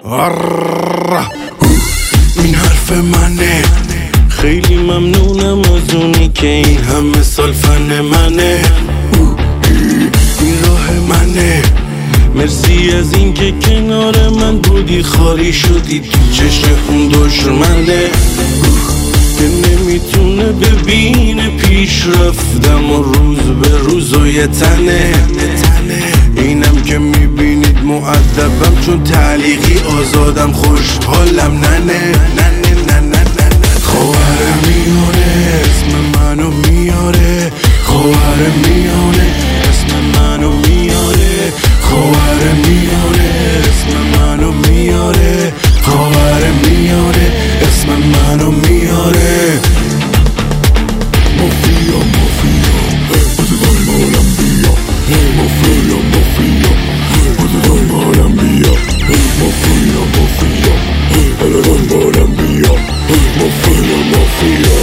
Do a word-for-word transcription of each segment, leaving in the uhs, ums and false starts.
این حرف منه. خیلی ممنونم از اونی که این همه سال فن منه. این راه منه. مرسی از این که کنار من بودی، خالی شدی تو چشم اون دشمنه که نمیتونه ببینه پیش رفتم و روز به روز و یه تنه. اینم که میبینید مؤدبم چون تعلیقی آزادم، خوشحالم ننه ننه ننه ننه. خواهر میاره اسم منو میاره، خواهر میاره اسم منو میاره، خواهر میاره اسم منو میاره، خواهر میاره اسم منو میاره. مافیا مافیا بزرگان عالم بیا، مافیا مافیا بزرگان عالم بیا، مافیا مافیا بزرگان عالم بیا، مافیا مافیا.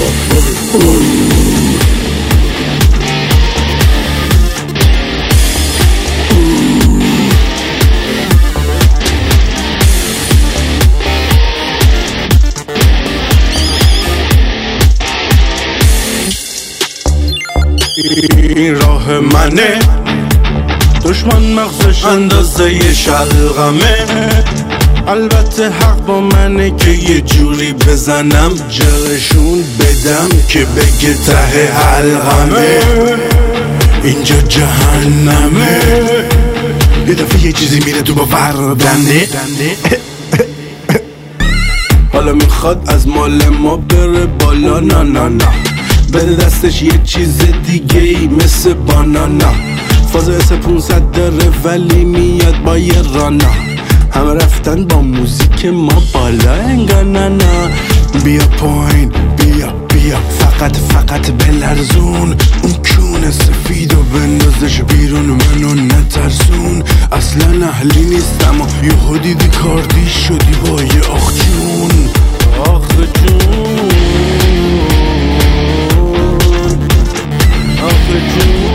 این راه منه. دشمن مغزش اندازه ی شلغمه. البته حق با منه که یه جوری بزنم جرشون بدم که بگه ته حلقمه اینجا جهنمه. یه دفعه یه چیزی میره تو باور دنده. حالا میخواد از مال ما بره بالا، نه نه نه، بده دستش یه چیز دیگه ای مثل بانانا. فاز اس پونصد داره ولی میاد با یه رانا. همه رفتن با موزیک ما بالا انگار نه نه. بیا پایین بیا بیا فقط فقط بلرزون اون کون سفید و بندازش بیرون، منو نترسون. اصلا اهلی نیستم و یهو دیدی کاردی شدی با یه آخ جون آخ جون آخ جون.